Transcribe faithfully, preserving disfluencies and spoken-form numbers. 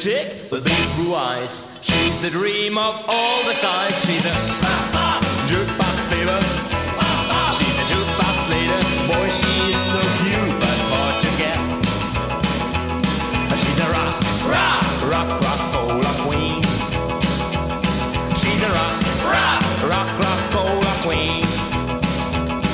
chick with big blue eyes. She's the dream of all the guys. She's a ha ha jukebox baby.